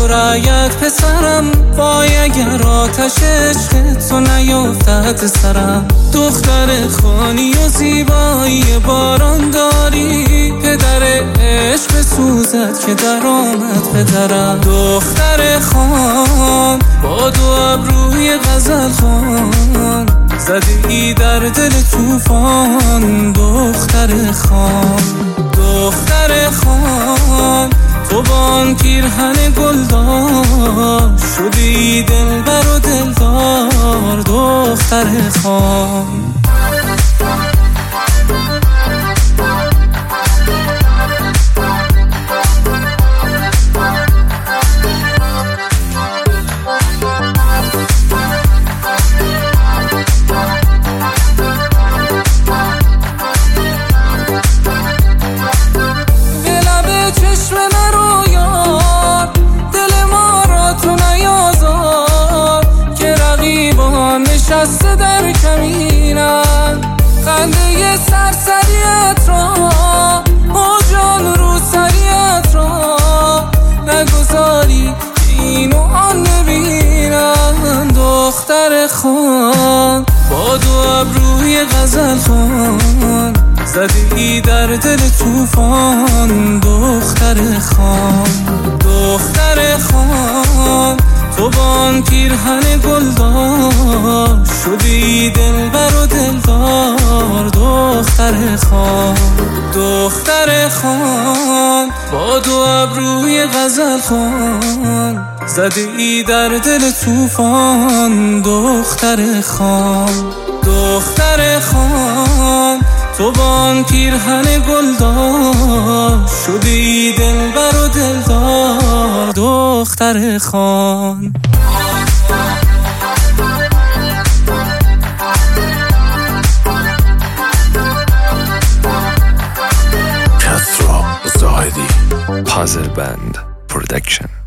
رعیت پسرم، وای اگر آتش عشق تو نیفتد سرم. دختر خانی و زیبایی باران داری، پدر عشق سوزد که در آمد پدرم. دختر خان با دو ابروی غزل خوان، زدی در دل طوفان. دختر خان، دختر خان، تو با آن پیرهن گلدار شدی دلبر و دلدار. دختر خان، نشسته در کمینم خنده سرسریت را، او جان رو سریت را نگذاری این و آن نبینم. دختر خان با دو ابروی غزل خوان، زدی در دل طوفان. دختر خان، دختر خان، تو با آن پیرهن گلدار شدی دلبر و دلدار. دختر خان، دختر خان، با دو ابروی غزل خوان، زدی در دل طوفان. دختر خان، دختر خان، تو با آن پیرهن گلدار شدی دلبر و دلدار. دختر خان. کسرا زاهدی، پازل بند پرودکشن.